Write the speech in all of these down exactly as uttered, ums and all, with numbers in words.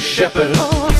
Shepherd.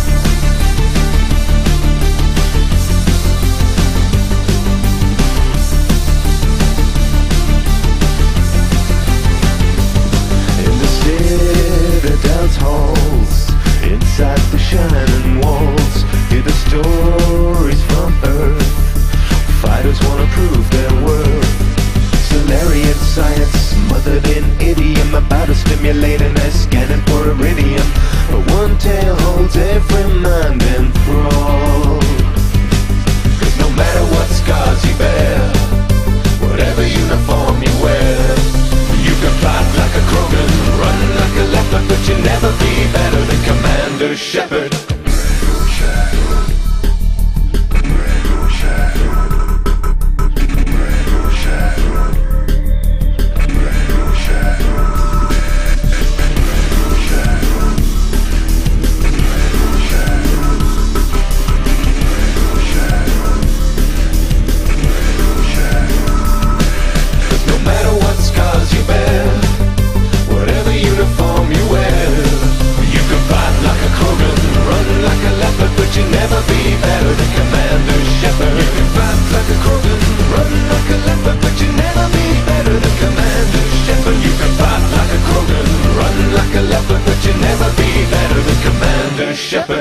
Inside the shining walls, hear the stories from Earth. Fighters wanna prove their worth. Solarian science smothered in idiom, about to stimulate an eye scanning for iridium. But one tale holds every mind enthralled. Cause no matter what scars you bear, whatever uniform you wear, you can fight like a Krogan, run like a leopard, but you'll never be better than Commander Shepard. Shepherd.